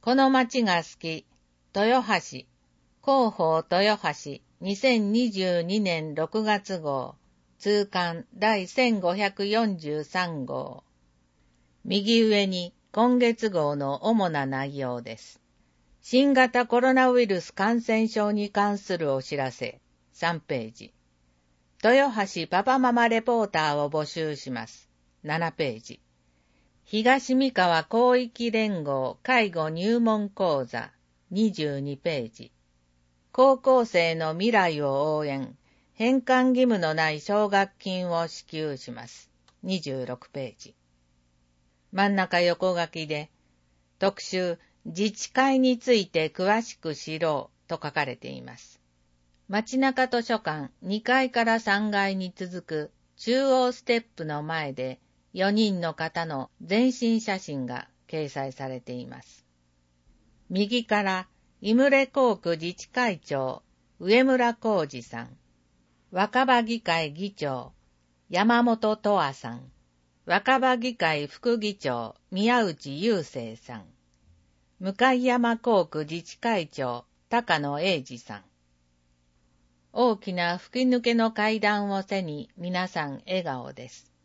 この町が好き、豊橋、広報豊橋、2022年6月号、通刊第1543号。右上に今月号の主な内容です。新型コロナウイルス感染症に関するお知らせ、3ページ。豊橋パパママレポーターを募集します。7ページ。東三河広域連合介護入門講座22ページ。高校生の未来を応援、返還義務のない奨学金を支給します。26ページ。真ん中横書きで、特集、自治会について詳しく知ろうと書かれています。街中図書館2階から3階に続く中央ステップの前で、4人の方の全身写真が掲載されています。右から井村工区自治会長上村浩二さん、若葉議会議長山本十和さん、若葉議会副議長宮内雄生さん、向山工区自治会長高野英二さん。大きな吹き抜けの階段を背に皆さん笑顔です。